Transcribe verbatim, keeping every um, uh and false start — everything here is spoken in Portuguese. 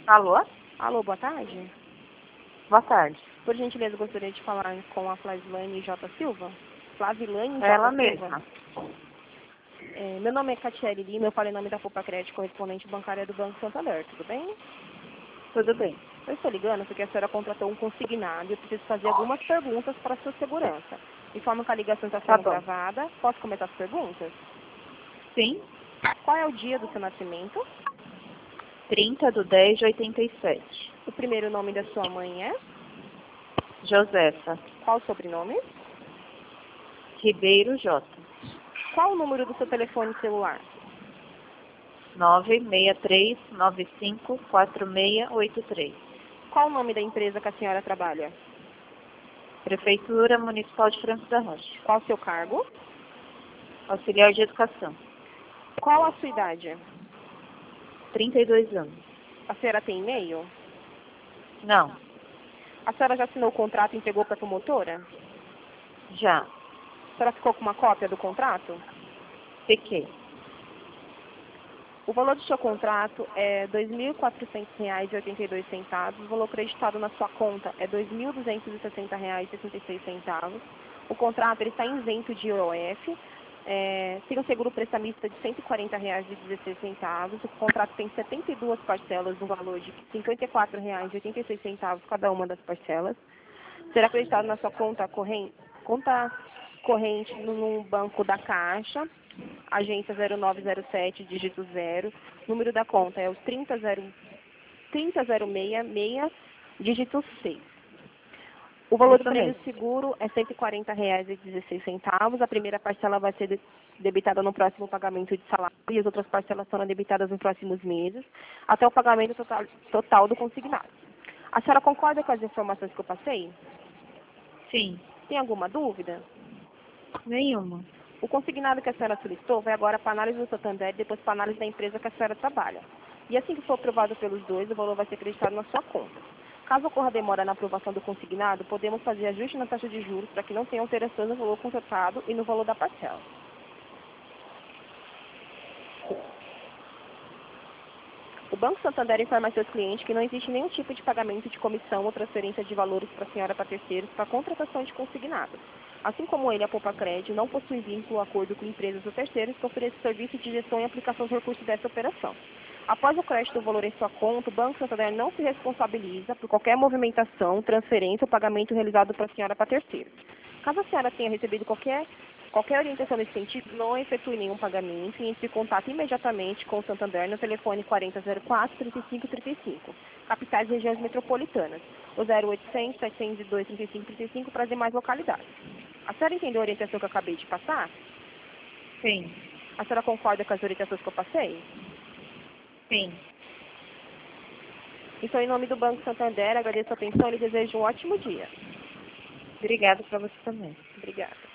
Alô? Alô, boa tarde. Boa tarde. Por gentileza, gostaria de falar com a Flavilane J. Silva. Flavilane J. Ela Silva. mesma. É, meu nome é Catiele Lima, eu falei em nome da Poupa Crédito, correspondente bancária do Banco Santander, tudo bem? Tudo bem. Eu estou ligando porque a senhora contratou um consignado e eu preciso fazer algumas perguntas para a sua segurança. Informo que a ligação está Tá sendo bom. gravada. Posso começar as perguntas? Sim. Qual é o dia do seu nascimento? trinta de dez de oitenta e sete. O primeiro nome da sua mãe é? Josefa. Qual o sobrenome? Ribeiro J. Qual o número do seu telefone celular? nove seis três nove cinco quatro seis oito três. Qual o nome da empresa que a senhora trabalha? Prefeitura Municipal de Franco da Rocha. Qual o seu cargo? Auxiliar de Educação. Qual a sua idade? trinta e dois anos. A senhora tem e-mail? Não. A senhora já assinou o contrato e entregou para a promotora? Já. A senhora ficou com uma cópia do contrato? Fiquei. O valor do seu contrato é dois mil e quatrocentos reais e oitenta e dois centavos. O valor creditado na sua conta é dois mil duzentos e sessenta reais e sessenta e seis centavos. O contrato ele está isento de I O F. É, tem um seguro prestamista de cento e quarenta reais e dezesseis centavos. O contrato tem setenta e duas parcelas no valor de cinquenta e quatro reais e oitenta e seis centavos cada uma das parcelas. Será acreditado na sua conta corrente, conta corrente no banco da Caixa, agência zero nove zero sete, dígito zero. Número da conta é o trinta zero seis seis, dígito seis. O valor do Isso prêmio mesmo. seguro é cento e quarenta reais e dezesseis centavos. A primeira parcela vai ser debitada no próximo pagamento de salário e as outras parcelas serão debitadas nos próximos meses, até o pagamento total, total do consignado. A senhora concorda com as informações que eu passei? Sim. Tem alguma dúvida? Nenhuma. O consignado que a senhora solicitou vai agora para a análise do Santander e depois para a análise da empresa que a senhora trabalha. E assim que for aprovado pelos dois, o valor vai ser acreditado na sua conta. Caso ocorra demora na aprovação do consignado, podemos fazer ajuste na taxa de juros para que não tenha alterações no valor contratado e no valor da parcela. O Banco Santander informa a seus clientes que não existe nenhum tipo de pagamento de comissão ou transferência de valores para a senhora para terceiros para contratação de consignado. Assim como ele, a Poupa Crédito não possui vínculo ou acordo com empresas ou terceiros que ofereçam serviço de gestão e aplicação de recursos dessa operação. Após o crédito do valor em sua conta, o Banco Santander não se responsabiliza por qualquer movimentação, transferência ou pagamento realizado para a senhora para terceiros. Caso a senhora tenha recebido qualquer Qualquer orientação nesse sentido, não efetue nenhum pagamento e entre em contato imediatamente com o Santander no telefone quarenta zero quatro, trinta e cinco trinta e cinco, capitais e regiões metropolitanas, o zero oitocentos, setecentos e dois, trinta e cinco trinta e cinco para as demais localidades. A senhora entendeu a orientação que eu acabei de passar? Sim. A senhora concorda com as orientações que eu passei? Sim. Então, em nome do Banco Santander, agradeço a atenção e lhe desejo um ótimo dia. Obrigada para você também. Obrigada.